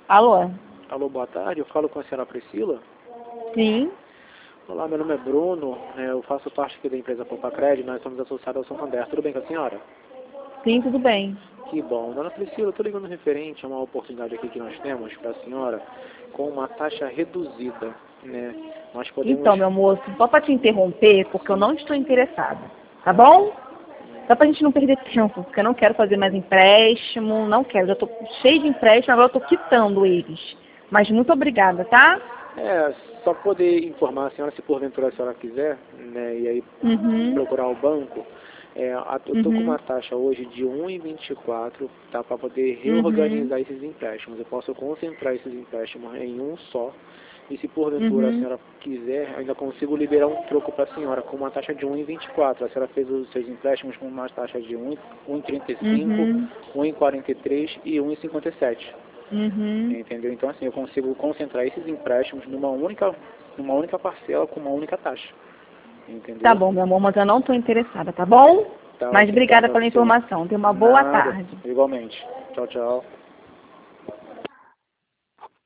Alô? Alô, boa tarde. Eu falo com a senhora Priscila. Sim. Olá, meu nome é Bruno. Eu faço parte aqui da empresa Pompacred. Nós somos associados ao Santander. Tudo bem com a senhora? Sim, tudo bem. Que bom. Dona Priscila, eu estou ligando referente a uma oportunidade aqui que nós temos para a senhora com uma taxa reduzida, né? Nós podemos... Então, meu moço, só para te interromper, porque eu não estou interessada, tá bom? Só pra gente não perder tempo, porque eu não quero fazer mais empréstimo, não quero. Já tô cheio de empréstimo, agora eu tô quitando eles. Mas muito obrigada, tá? Só poder informar a senhora, se porventura a senhora quiser, né? E aí procurar o banco. Eu estou com uma taxa hoje de 1,24, tá? Para poder reorganizar esses empréstimos. Eu posso concentrar esses empréstimos em um só. E se porventura a senhora quiser, ainda consigo liberar um troco para a senhora com uma taxa de 1,24. A senhora fez os seus empréstimos com uma taxa de 1,35, 1,43 e 1,57. Entendeu? Então assim, eu consigo concentrar esses empréstimos numa única parcela com uma única taxa. Entendeu? Tá bom, meu amor, mas eu não estou interessada, tá bom? Tá, Mas ok, obrigada então, pela Priscila. informação. Tenha uma boa Nada. tarde. Igualmente. Tchau, tchau.